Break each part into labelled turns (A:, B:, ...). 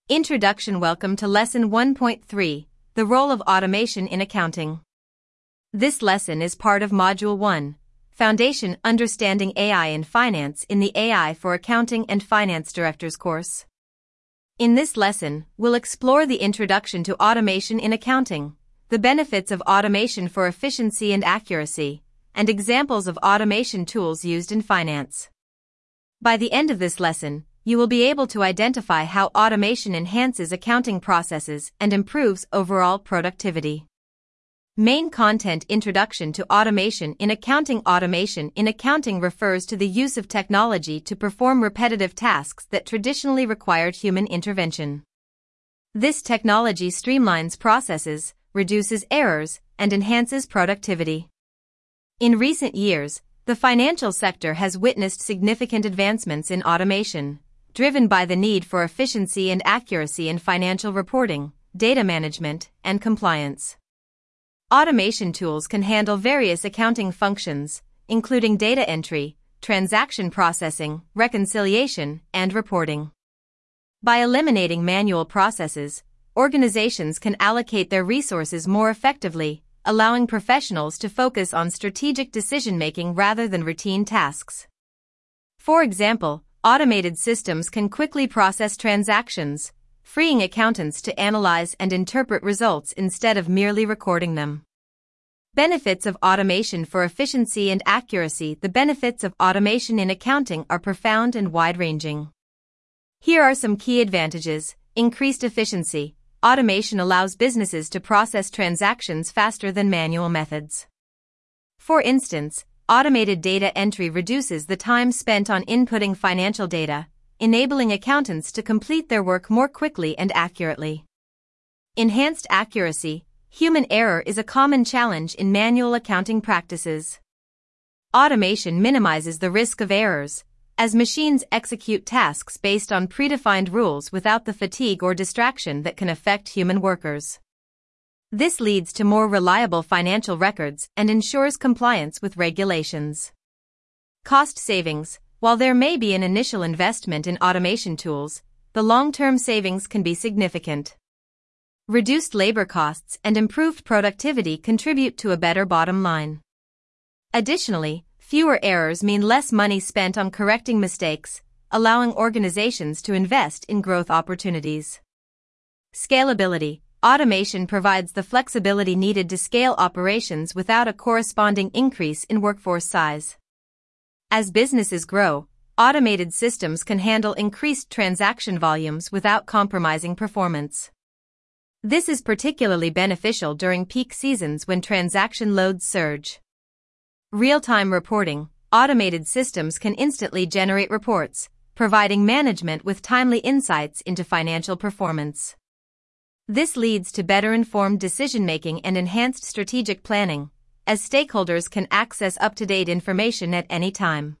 A: Introduction. Welcome to Lesson 1.3, The Role of Automation in Accounting. This lesson is part of Module 1, Foundation Understanding AI in Finance in the AI for Accounting and Finance Directors course. In this lesson, we'll explore the introduction to automation in accounting, the benefits of automation for efficiency and accuracy, and examples of automation tools used in finance. By the end of this lesson, you will be able to identify how automation enhances accounting processes and improves overall productivity. Main content. Introduction to automation in accounting. Automation in accounting refers to the use of technology to perform repetitive tasks that traditionally required human intervention. This technology streamlines processes, reduces errors, and enhances productivity. In recent years, the financial sector has witnessed significant advancements in automation, driven by the need for efficiency and accuracy in financial reporting, data management, and compliance. Automation tools can handle various accounting functions, including data entry, transaction processing, reconciliation, and reporting. By eliminating manual processes, organizations can allocate their resources more effectively, allowing professionals to focus on strategic decision-making rather than routine tasks. For example, automated systems can quickly process transactions, freeing accountants to analyze and interpret results instead of merely recording them. Benefits of automation for efficiency and accuracy. The benefits of automation in accounting are profound and wide-ranging. Here are some key advantages. Increased efficiency. Automation allows businesses to process transactions faster than manual methods. For instance, automated data entry reduces the time spent on inputting financial data, enabling accountants to complete their work more quickly and accurately. Enhanced accuracy. Human error is a common challenge in manual accounting practices. Automation minimizes the risk of errors, as machines execute tasks based on predefined rules without the fatigue or distraction that can affect human workers. This leads to more reliable financial records and ensures compliance with regulations. Cost savings. While there may be an initial investment in automation tools, the long-term savings can be significant. Reduced labor costs and improved productivity contribute to a better bottom line. Additionally, fewer errors mean less money spent on correcting mistakes, allowing organizations to invest in growth opportunities. Scalability. Automation provides the flexibility needed to scale operations without a corresponding increase in workforce size. As businesses grow, automated systems can handle increased transaction volumes without compromising performance. This is particularly beneficial during peak seasons when transaction loads surge. Real-time reporting. Automated systems can instantly generate reports, providing management with timely insights into financial performance. This leads to better informed decision-making and enhanced strategic planning, as stakeholders can access up-to-date information at any time.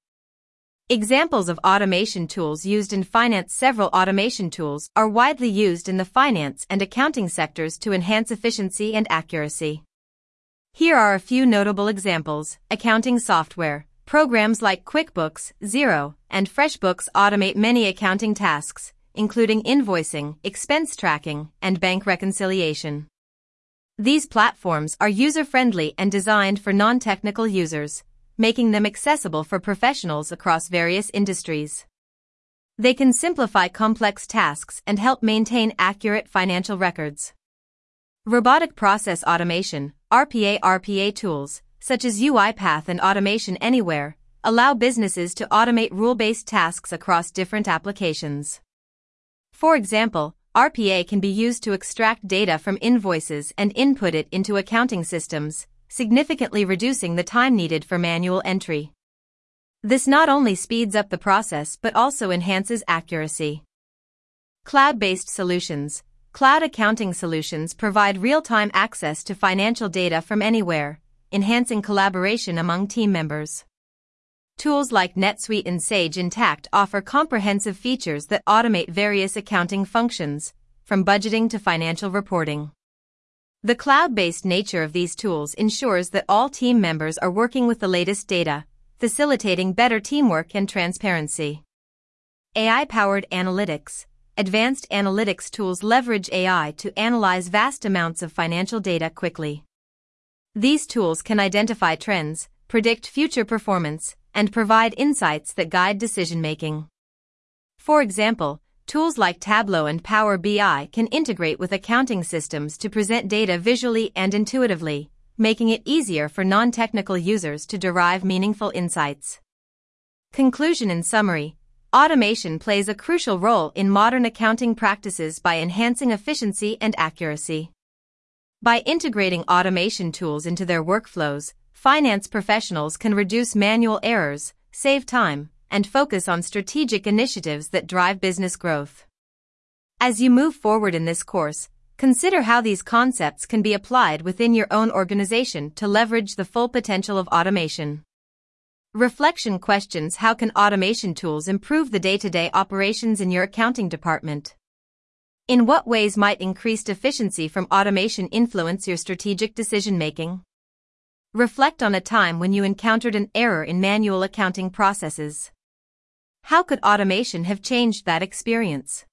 A: Examples of automation tools used in finance. Several automation tools are widely used in the finance and accounting sectors to enhance efficiency and accuracy. Here are a few notable examples. Accounting software. Programs like QuickBooks, Xero, and FreshBooks automate many accounting tasks, including invoicing, expense tracking, and bank reconciliation. These platforms are user-friendly and designed for non-technical users, making them accessible for professionals across various industries. They can simplify complex tasks and help maintain accurate financial records. Robotic process automation, RPA tools, such as UiPath and Automation Anywhere, allow businesses to automate rule-based tasks across different applications. For example, RPA can be used to extract data from invoices and input it into accounting systems, significantly reducing the time needed for manual entry. This not only speeds up the process but also enhances accuracy. Cloud-based solutions. Cloud accounting solutions provide real-time access to financial data from anywhere, enhancing collaboration among team members. Tools like NetSuite and Sage Intacct offer comprehensive features that automate various accounting functions, from budgeting to financial reporting. The cloud-based nature of these tools ensures that all team members are working with the latest data, facilitating better teamwork and transparency. AI-powered analytics. advanced analytics tools leverage AI to analyze vast amounts of financial data quickly. These tools can identify trends, predict future performance, and provide insights that guide decision-making. For example, tools like Tableau and Power BI can integrate with accounting systems to present data visually and intuitively, making it easier for non-technical users to derive meaningful insights. Conclusion: in summary, automation plays a crucial role in modern accounting practices by enhancing efficiency and accuracy. By integrating automation tools into their workflows, finance professionals can reduce manual errors, save time, and focus on strategic initiatives that drive business growth. As you move forward in this course, consider how these concepts can be applied within your own organization to leverage the full potential of automation. Reflection questions: how can automation tools improve the day-to-day operations in your accounting department? In what ways might increased efficiency from automation influence your strategic decision-making? Reflect on a time when you encountered an error in manual accounting processes. How could automation have changed that experience?